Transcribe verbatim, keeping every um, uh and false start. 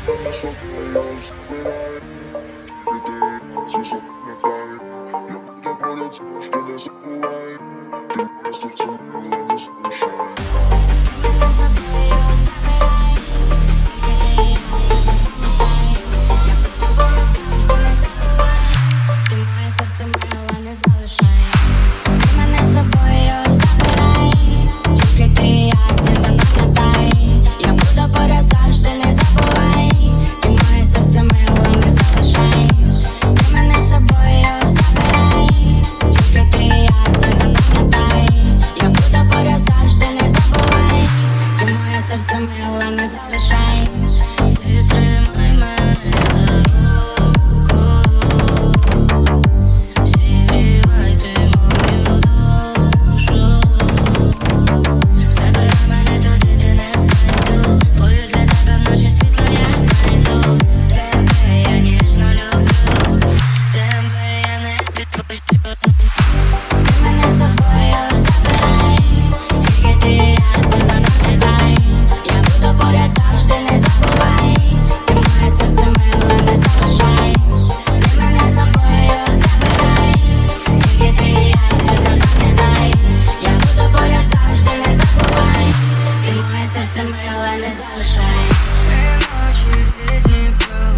мене собою забирай, ти це запам'ятай, я буду поряд завжди, не забувай, ти моє серце миле, не залишай. Мене собою забирай, тільки це запам'ятай, я буду поряд завжди, не забувай, ти моє серце миле, не залишай. Мене собою забирай, тільки ти, я це запам'ятай, я буду поряд завжди, не забувай, ти моє серце миле, не залишай. Ти мене собою забирай, тільки ти, я це запам'ятай, я буду поряд завжди, не забувай, ти моє серце миле, не залишай. Ти тримай мене за руку, зігрівай ти мою душу, забирай мене туди, де не знайду, бою для тебе вночі світло я знайду. Тебе я ніжно люблю, тебе я не відпущу. Ти мене собою забирай, тільки ти, я це запам'ятай, я буду поряд завжди, не забувай, ти моє серце миле, не залишай. Ти мене собою забирай, тільки ти, я це запам'ятай, я буду поряд завжди, не забувай, ти моє серце миле, не залишай. Ночі від Дніпра